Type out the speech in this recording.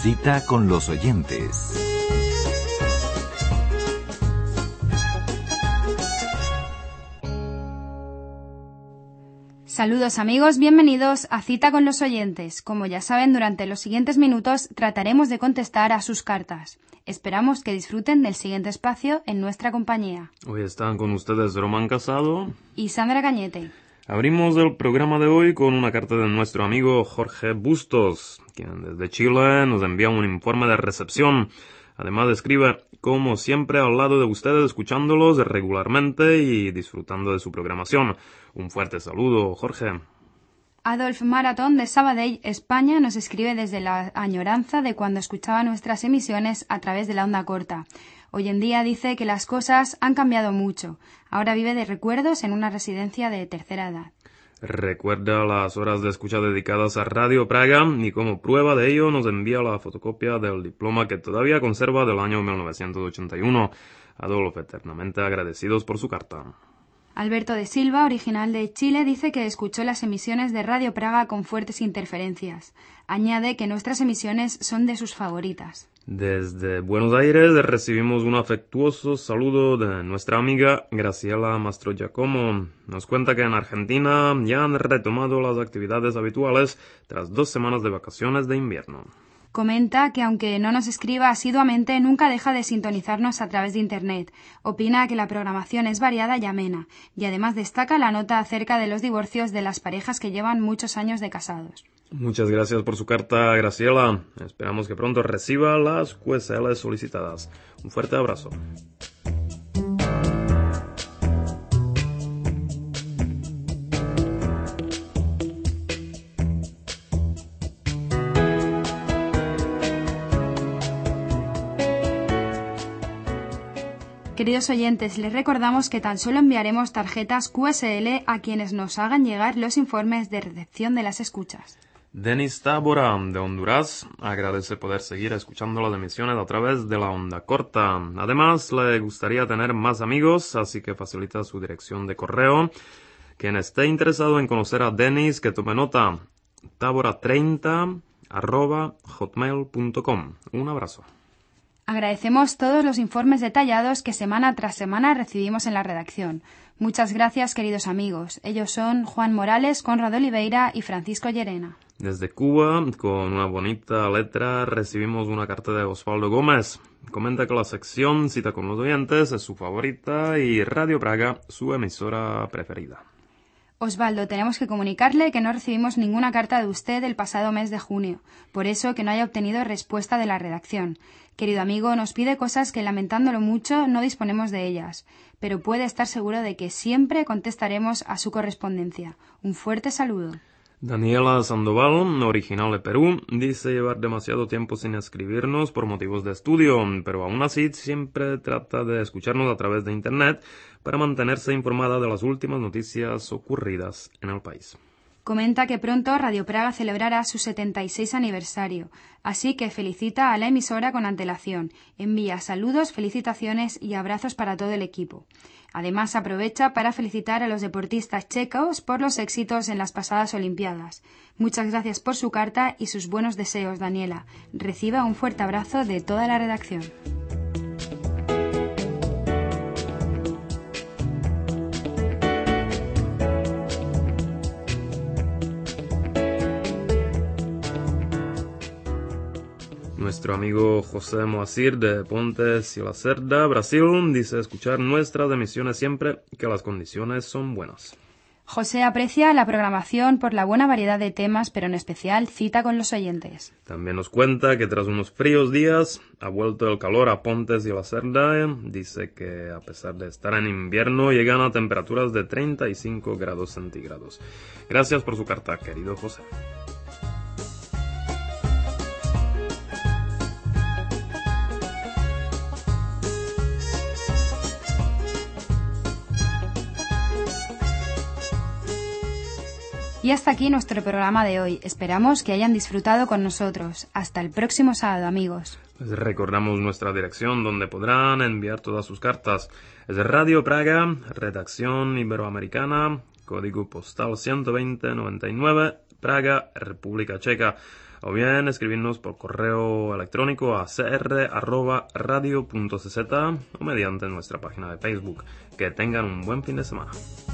Cita con los oyentes. Saludos amigos, bienvenidos a Cita con los oyentes. Como ya saben, durante los siguientes minutos trataremos de contestar a sus cartas. Esperamos que disfruten del siguiente espacio en nuestra compañía. Hoy están con ustedes Román Casado y Sandra Cañete. Abrimos el programa de hoy con una carta de nuestro amigo Jorge Bustos, quien desde Chile nos envía un informe de recepción. Además escribe, como siempre, al lado de ustedes, escuchándolos regularmente y disfrutando de su programación. Un fuerte saludo, Jorge. Adolf Maratón de Sabadell, España, nos escribe desde la añoranza de cuando escuchaba nuestras emisiones a través de la onda corta. Hoy en día dice que las cosas han cambiado mucho. Ahora vive de recuerdos en una residencia de tercera edad. Recuerda las horas de escucha dedicadas a Radio Praga y como prueba de ello nos envía la fotocopia del diploma que todavía conserva del año 1981. Adolf, eternamente agradecidos por su carta. Alberto de Silva, original de Chile, dice que escuchó las emisiones de Radio Praga con fuertes interferencias. Añade que nuestras emisiones son de sus favoritas. Desde Buenos Aires recibimos un afectuoso saludo de nuestra amiga Graciela Mastrogiacomo. Nos cuenta que en Argentina ya han retomado las actividades habituales tras 2 semanas de vacaciones de invierno. Comenta que aunque no nos escriba asiduamente, nunca deja de sintonizarnos a través de Internet. Opina que la programación es variada y amena, y además destaca la nota acerca de los divorcios de las parejas que llevan muchos años de casados. Muchas gracias por su carta, Graciela. Esperamos que pronto reciba las QSL solicitadas. Un fuerte abrazo. Queridos oyentes, les recordamos que tan solo enviaremos tarjetas QSL a quienes nos hagan llegar los informes de recepción de las escuchas. Denis Tábora, de Honduras, agradece poder seguir escuchando las emisiones a través de la onda corta. Además, le gustaría tener más amigos, así que facilita su dirección de correo. Quien esté interesado en conocer a Denis, que tome nota, tabora30@hotmail.com. Un abrazo. Agradecemos todos los informes detallados que semana tras semana recibimos en la redacción. Muchas gracias, queridos amigos. Ellos son Juan Morales, Conrado Oliveira y Francisco Llerena. Desde Cuba, con una bonita letra, recibimos una carta de Osvaldo Gómez. Comenta que la sección Cita con los oyentes es su favorita y Radio Praga su emisora preferida. Osvaldo, tenemos que comunicarle que no recibimos ninguna carta de usted el pasado mes de junio, por eso que no haya obtenido respuesta de la redacción. Querido amigo, nos pide cosas que, lamentándolo mucho, no disponemos de ellas, pero puede estar seguro de que siempre contestaremos a su correspondencia. Un fuerte saludo. Daniela Sandoval, original de Perú, dice llevar demasiado tiempo sin escribirnos por motivos de estudio, pero aún así siempre trata de escucharnos a través de Internet para mantenerse informada de las últimas noticias ocurridas en el país. Comenta que pronto Radio Praga celebrará su 76 aniversario, así que felicita a la emisora con antelación. Envía saludos, felicitaciones y abrazos para todo el equipo. Además, aprovecha para felicitar a los deportistas checos por los éxitos en las pasadas Olimpiadas. Muchas gracias por su carta y sus buenos deseos, Daniela. Reciba un fuerte abrazo de toda la redacción. Nuestro amigo José Moacir de Pontes y la Cerda, Brasil, dice escuchar nuestras emisiones siempre que las condiciones son buenas. José aprecia la programación por la buena variedad de temas, pero en especial Cita con los oyentes. También nos cuenta que tras unos fríos días ha vuelto el calor a Pontes y la Cerda. Dice que a pesar de estar en invierno llegan a temperaturas de 35 grados centígrados. Gracias por su carta, querido José. Y hasta aquí nuestro programa de hoy. Esperamos que hayan disfrutado con nosotros. Hasta el próximo sábado, amigos. Les recordamos nuestra dirección donde podrán enviar todas sus cartas. Es Radio Praga, Redacción Iberoamericana, código postal 12099, Praga, República Checa. o bien escribirnos por correo electrónico a cr@radio.cz o mediante nuestra página de Facebook. Que tengan un buen fin de semana.